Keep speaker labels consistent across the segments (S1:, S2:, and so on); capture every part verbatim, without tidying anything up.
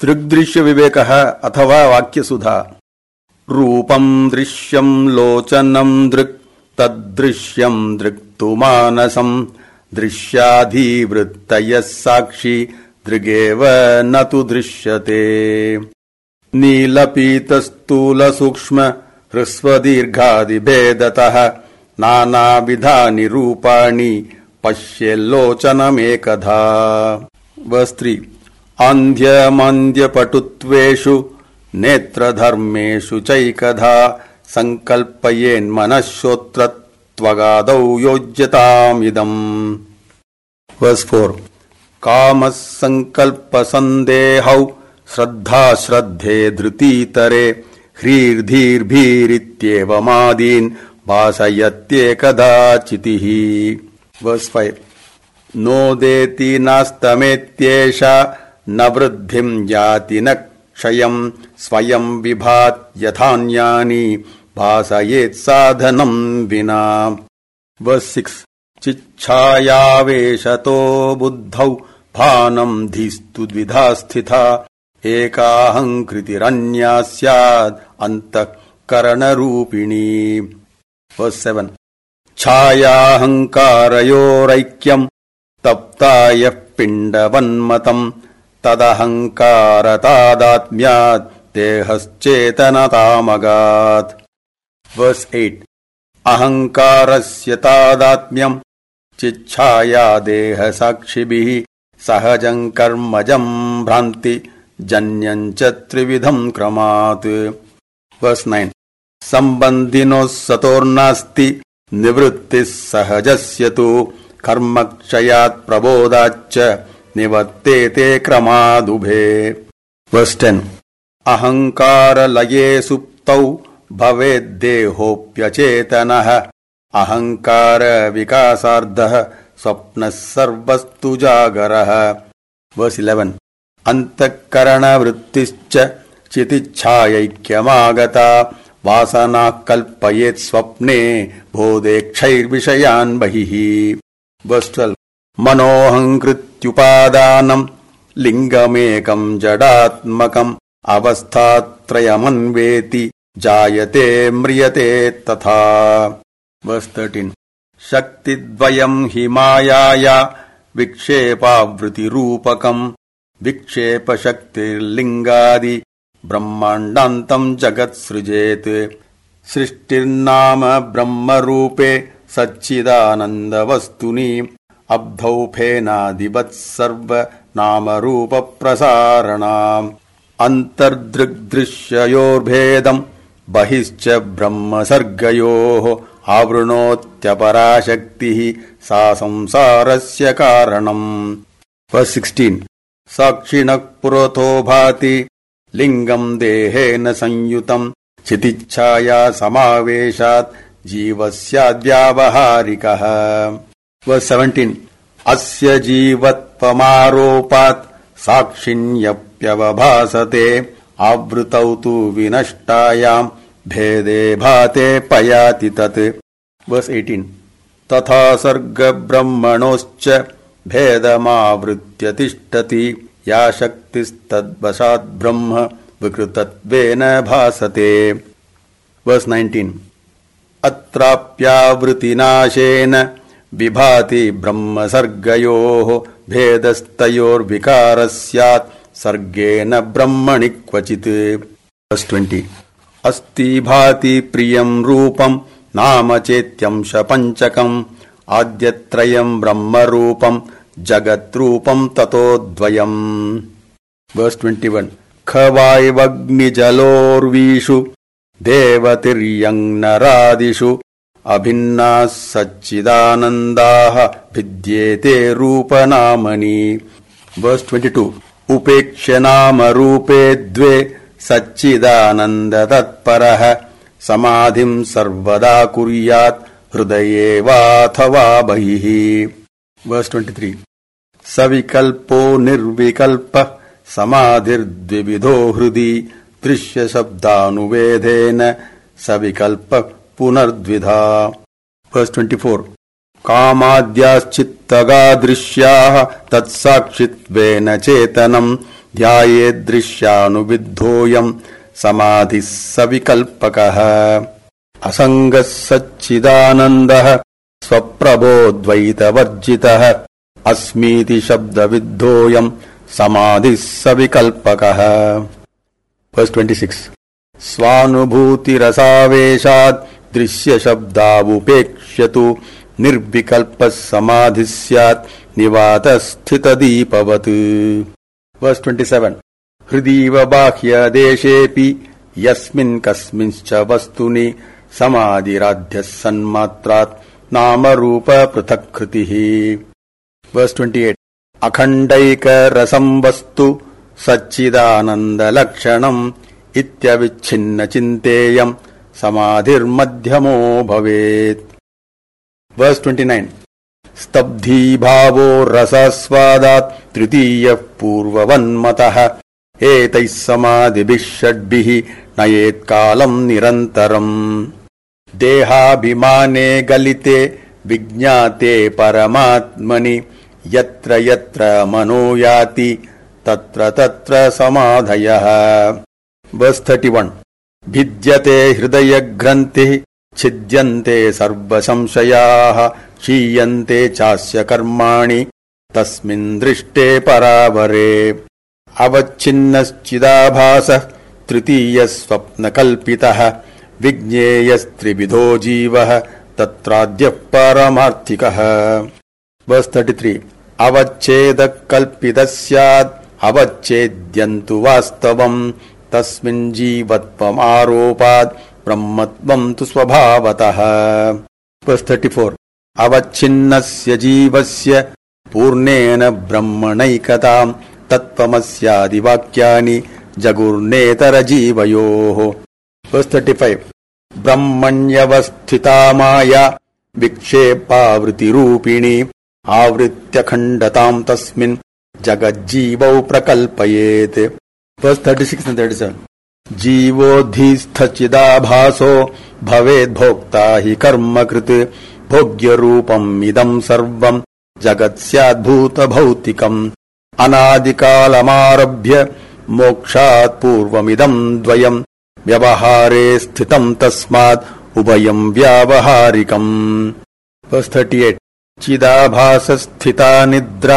S1: दृग्दृश्य विवेकः अथवा वाक्यसुधा। रूपं दृश्यं लोचनं दृक् तद्दृश्यं दृक्तु मानसं दृश्याधिवृत्तयः साक्षी दृगेव न तु दृश्यते। नीलपीतस्थूलसूक्ष्म ह्रस्वदीर्घादिभेदतः नानाविधानि रूपाणि पश्येल्लोचनमेकधा। वर्स् थ्री आन्ध्यमान्द्यपटुत्वेषु नेत्रधर्मेषु चैकधा सङ्कल्पयेन्मनश्रोत्रत्वगादौ योज्यतामिदम्। वर्स् फोर् कामः सङ्कल्पसन्देहौ श्रद्धाश्रद्धे धृतीतरे ह्रीर्धीर्भीरित्येवमादीन् भासयत्येकदा चितिः। वर्स् फैव् नोदेति नास्तमेत्येषा न वृद्धिं याति न क्षयं स्वयं विभात् यथान्यानि भासयेत् साधनं विना। वर्स् सिक्स् चिच्छायावेशतो बुद्धौ भानं धीस्तु द्विधा स्थिता एकाहङ्कृतिरन्या स्याद् अन्तःकरणरूपिणी। वर्स् सेवेन् छायाहङ्कारयोरैक्यम् तप्तायः पिण्डवन्मतम् तदहङ्कारतादात्म्यात् देहश्चेतनतामगात्। वर्स् एय्ट् अहङ्कारस्य तादात्म्यम् चिच्छाया देहसाक्षिभिः सहजम् कर्मजम् भ्रान्ति जन्यम् च त्रिविधम् क्रमात्। वर्स् नैन् सम्बन्धिनोः सतोर्नास्ति निवृत्तिः सहजस्य तु कर्मक्षयात् प्रबोधाच्च निवर्तेते क्रमादुभे। वर्स् टेन् अहङ्कारलये सुप्तौ भवेद्देहोऽप्यचेतनः अहङ्कारविकासार्धः स्वप्नः सर्वस्तु जागरः। वर्स् इलेवेन् अन्तःकरणवृत्तिश्च चितिच्छायैक्यमागता वासनाः कल्पयेत् स्वप्ने बोधेक्षैर्विषयान् बहिः। वर्स् ट्वेल्व् मनोऽहङ्कृत्युपादानम् लिङ्गमेकम् जडात्मकम् अवस्थात्रयमन्वेति जायते म्रियते तथा। वर्स् तर्टीन् शक्तिद्वयम् हि मायाया विक्षेपावृतिरूपकम् विक्षेपशक्तिर्लिङ्गादि ब्रह्माण्डान्तम् जगत्सृजेत्। सृष्टिर्नाम ब्रह्मरूपे सच्चिदानन्दवस्तुनि अब्धौ फेनादिवत् सर्वनामरूपप्रसारणाम् अन्तर्दृग्दृश्ययोर्भेदम् बहिश्च ब्रह्मसर्गयोः आवृणोत्यपराशक्तिः सा संसारस्य कारणम्। वर्स् सिक्स्टीन् साक्षिणः पुरतो भाति लिङ्गम् देहेन संयुतम् चितिच्छाया समावेशात् जीवस्याद्व्यावहारिकः। वर्स् सेवेन्टीन् अस्य जीवत्वमारोपात् साक्षिण्यप्यवभासते आवृतौ तु विनष्टायाम् भेदे भाते पयाति तत्। वर्स् एय्टीन् तथा सर्गब्रह्मणोश्च भेदमावृत्य तिष्ठति या शक्तिस्तद्वशात् ब्रह्म विकृतत्वेन भासते। वर्स् नैन्टीन् अत्राप्यावृतिनाशेन विभाति ब्रह्मसर्गयोः भेदस्तयोर्विकारः स्यात् सर्गेण ब्रह्मणि क्वचित्। वर्स् ट्वेन्टी अस्ति भाति प्रियम् रूपम् नाम चेत्यंशपञ्चकम् आद्यत्रयम् ब्रह्मरूपम् जगद्रूपम् ततो द्वयम्। वर्स् ट्वेन्टी वन् खवायवग्निजलोर्वीषु देवतिर्यङ् नरादिषु अभिन्नाः सच्चिदानन्दाः भिद्येते रूपनामनि। वर्स् ट्वेन्टी टु उपेक्ष्य नाम रूपे द्वे सच्चिदानन्दतत्परः समाधिम् सर्वदा कुर्यात् हृदये वाथवा बहिः। वर्स् ट्वेन्टी थ्री सविकल्पो निर्विकल्पः समाधिर्द्विविधो हृदि दृश्यशब्दानुवेदेन सविकल्पः पुनर्द्विधा। वर्स् ट्वेन्टी फोर् कामाद्याश्चित्तगा दृश्याः तत्साक्षित्वेन चेतनम् ध्यायेद्दृश्यानुविद्धोऽयम् समाधिः सविकल्पकः असङ्गः सच्चिदानन्दः स्वप्रभोद्वैतवर्जितः अस्मीति शब्दविद्धोऽयम् समाधिः सविकल्पकः वर्स् ट्वेण्टि सिक्स् स्वानुभूतिरसावेशात् दृश्यशब्दावुपेक्ष्यतु निर्विकल्पः समाधिः स्यात् निवातस्थितदीपवत् वर्स् ट्वेण्टि सेवेन् हृदीव बाह्यदेशेऽपि यस्मिन् कस्मिंश्च वस्तुनि समाधिराध्यः सन्मात्रात् नामरूप पृथक्कृतिः वर्स् ट्वेण्टि एय्ट् अखण्डैकरसं वस्तु सच्चिदानन्दलक्षणम् इत्यविच्छिन्न चिन्तेयम् समाधिर्मध्यमो भवेत् वर्स् ट्वेण्टि नैन् स्तब्धीभावो रसास्वादात् तृतीयः पूर्ववन्मतः एतैः समाधिभिः षड्भिः नयेत्कालम् निरन्तरम् देहाभिमाने गलिते विज्ञाते परमात्मनि यत्र यत्र मनो याति तत्र तत्र समाधयः वर्स् थर्टि वन् भिद्यते हृदयग्रन्थिः छिद्यन्ते सर्वसंशयाः क्षीयन्ते चास्य कर्माणि तस्मिन् दृष्टे परावरे अवच्छिन्नश्चिदाभासः तृतीयः स्वप्नकल्पितः विज्ञेयस्त्रिविधो जीवः तत्राद्यः पारमार्थिकः वर्स् थर्टि त्री अवच्छेदः कल्पितः स्यात् अवच्छेद्यन्तु वास्तवम् तस्मिन् जीवत्वमारोपात् ब्रह्मत्वम् तु स्वभावतः वर्स् थर्टि फोर् अवच्छिन्नस्य जीवस्य पूर्णेन ब्रह्मणैकताम् तत्त्वमस्यादिवाक्यानि जगुर्नेतरजीवयोः वर्स् थर्टि फैव् ब्रह्मण्यवस्थिता माया विक्षेपावृतिरूपिणी आवृत्यखण्डताम् तस्मिन् जगज्जीवौ प्रकल्पयेत् verse thirty six and thirty seven जीवोऽधिस्थचिदाभासो भवेद्भोक्ता हि कर्मकृत् भोग्यरूपम् इदम् सर्वम् जगत् स्याद्भूतभौतिकम् अनादिकालमारभ्य मोक्षात् पूर्वमिदम् द्वयम् व्यवहारे स्थितम् तस्मात् उभयम् व्यावहारिकम् वर्स् थर्टि एय्ट् चिदाभासस्थिता निद्रा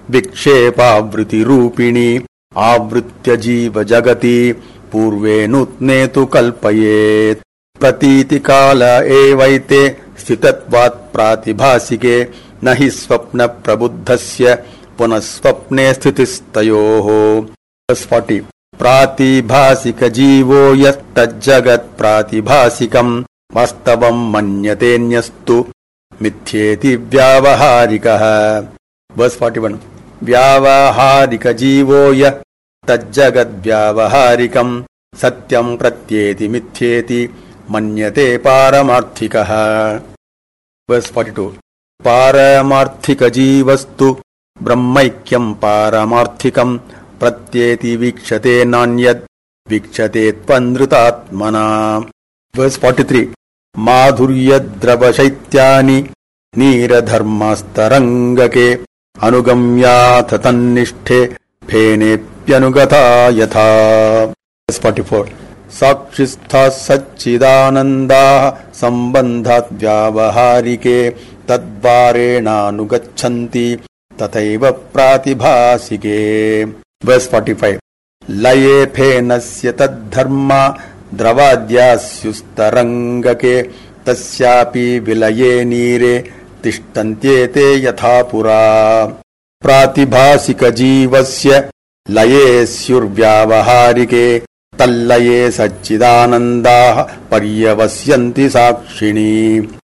S1: विक्षेपावृतिरूपिणी आवृत्य जीव जगति पूर्वे नूत्ने तु कल्पयेत् प्रतीतिकाल एवैते स्थितत्वात् प्रातिभासिके न हि स्वप्न प्रबुद्धस्य पुनः स्वप्ने स्थितिस्तयोः वर्स् फोर्टि प्रातिभासिक जीवो यत्तज्जगत् प्रातिभासिकम् वास्तवम् मन्यतेऽन्यस्तु मिथ्येति व्यावहारिकः वर्स् फोर्टि वन् व्यावहारिक जीवो यः तज्जगद्व्यावहारिकम् सत्यम् प्रत्येति मिथ्येति मन्यते पारमार्थिकः वर्स् फोर्टि टु पारमार्थिक जीवस्तु ब्रह्मैक्यम् पारमार्थिकम् प्रत्येति वीक्षते नान्यद् वीक्षते त्वनृतात्मना वर्स् फोर्टि त्री माधुर्यद्रवशैत्यानि नीरधर्मास्तरङ्गके अनुगम्याथ तन्निष्ठे फेनेऽप्यनुगता यथा वर्स् फोर्टि फोर् साक्षिस्थाः सच्चिदानन्दाः सम्बन्धात् व्यावहारिके तद्वारेणानुगच्छन्ति तथैव प्रातिभासिके वर्स् फोर्टि फैव् लये फेनस्य तद्धर्मा द्रवाद्यास्युस्तरङ्गके तस्यापि विलये नीरे तिष्ठन्त्येते यथा पुरा प्रातिभासिक जीवस्य लये स्युर्व्यावहारिके तल्लये सच्चिदानन्दाः पर्यवस्यन्ति साक्षिणी